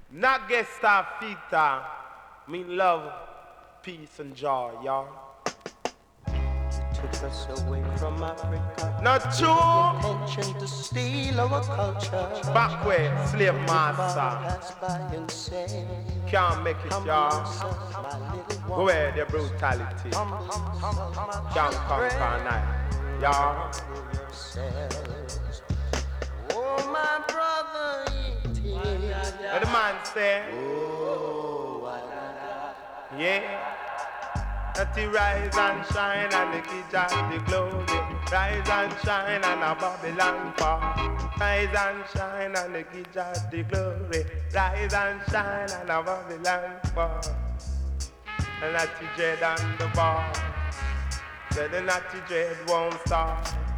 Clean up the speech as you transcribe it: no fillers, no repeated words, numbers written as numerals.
Nagesta Fita, mean love, peace and joy, y'all. Took us away from Africa. Not true. Intention to steal our culture. Back way, slave master. Pass by and say, can't make it, y'all. Go where the brutality. Can't conquer night, y'all. Oh, my brother, what the man say? Yeah. That he rise and shine and the kids of the glory. Rise and shine and a Babylon fall. Rise and shine and the kids of the glory. Rise and shine and a Babylon fall. And that the dread on the bar. Said the natty dread won't stop.